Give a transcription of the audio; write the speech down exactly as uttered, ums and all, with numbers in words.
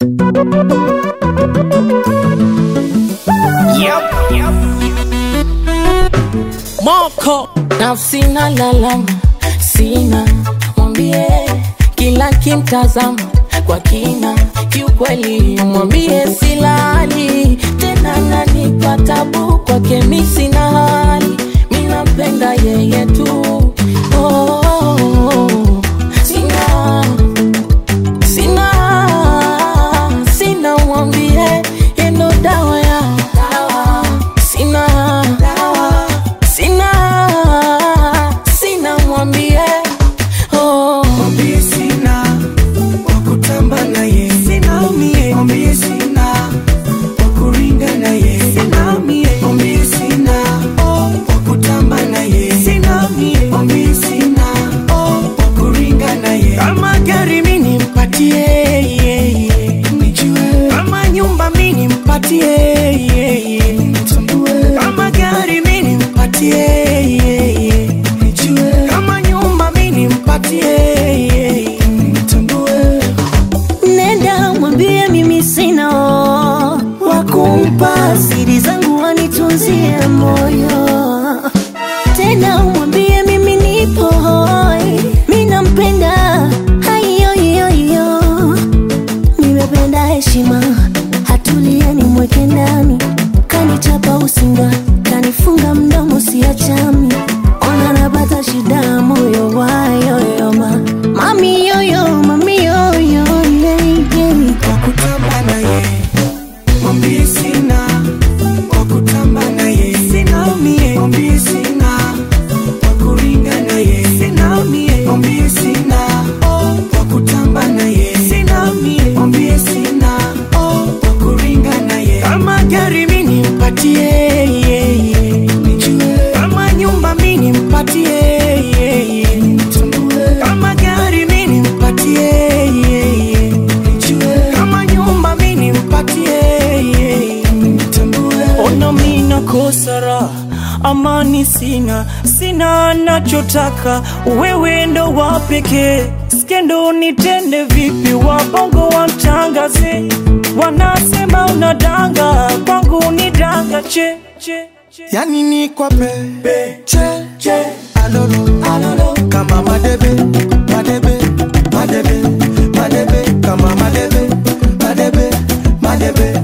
Yep, yep. Moko na sina lalama, sina mwambie kila kimtazama kwa kina, kiukweli mwambie silali tena nanipa tabu kwake mimi sina hali, mimi napenda yeye tu. Oh, oh, oh. Sina sina sina mwambie eno dawa ya dawa, sina dawa, sina sina mwambie oh mwambie sina wakutamba na ye, sina mie mwambie sina wakuringa na ye, sina mie mwambie sina wakutamba na ye, sina mie mwambie sina wakuringa na ye. Kama gari mimi nimpatie nijue, kama nyumba mimi nimpatie nitambue, kama gari mimi nimpatie nijue, kama nyumba mimi nimpatie nitambue. Nenda mwambie mimi sina wakumpa siri zangu wanitunzie moyo. Tena mwambie mimi nipo hoi, mimi nampenda hayo yo yo. Nimependa heshima, hatulia ni mweke ndani. Kanichapa usinga, kanifunga mdomo siachami. Ona napata shida moyo wayo yo ma. Mami yo yo, mami yo yo yeah, yeah. Wakutamba na ye mwambie sina wakutamba na ye, sina mie mwambie sina wakuringa na ye, sina mie mwambie sina wakutamba na ye, sina mie mwambie sina wakuringa na ye. Kama gari mimi nimpatie nijue, kama nyumba mimi nimpatie nitambue, kama gari mimi nimpatie nijue, kama nyumba mimi nimpatie nitambue. Ona mimi nakosa raha, amani sina, sina nachotaka, wewe ndo wa pekee. Skendo nitende vipi, wabongo wamtangaze, wanasema unadanga, kwangu ni danga che che che. Yani ni kwa pe che che alolo alolo, kama madebe madebe madebe madebe, kama madebe madebe madebe